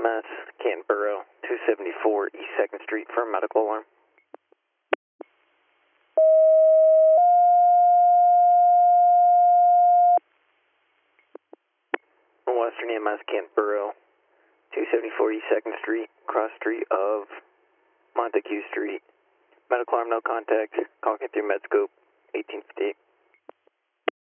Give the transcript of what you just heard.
EMS, Canton Borough, 274 East 2nd Street for a medical alarm. Western EMS, Canton Borough, 274 East 2nd Street, cross street of Montague Street. Medical alarm, no contact. Call through Medscope, 1858.